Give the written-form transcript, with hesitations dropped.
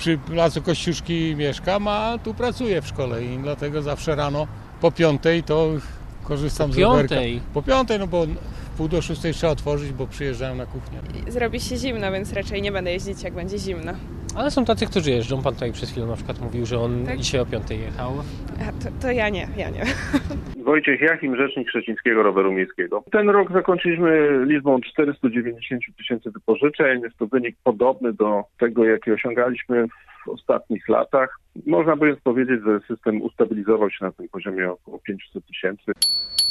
przy Placu Kościuszki mieszkam, a tu pracuję w szkole i dlatego zawsze rano po 5:00 to korzystam z rowerka. Po 5:00, no bo w 5:45 trzeba otworzyć, bo przyjeżdżają na kuchnię. Zrobi się zimno, więc raczej nie będę jeździć, jak będzie zimno. Ale są tacy, którzy jeżdżą. Pan tutaj przed chwilą na przykład mówił, że on dzisiaj o 5:00 jechał. To ja nie. Wojciech Jachim, rzecznik Szczecińskiego Roweru Miejskiego. Ten rok zakończyliśmy liczbą 490 000 wypożyczeń. Jest to wynik podobny do tego, jaki osiągaliśmy w ostatnich latach. Można by więc powiedzieć, że system ustabilizował się na tym poziomie około 500 000.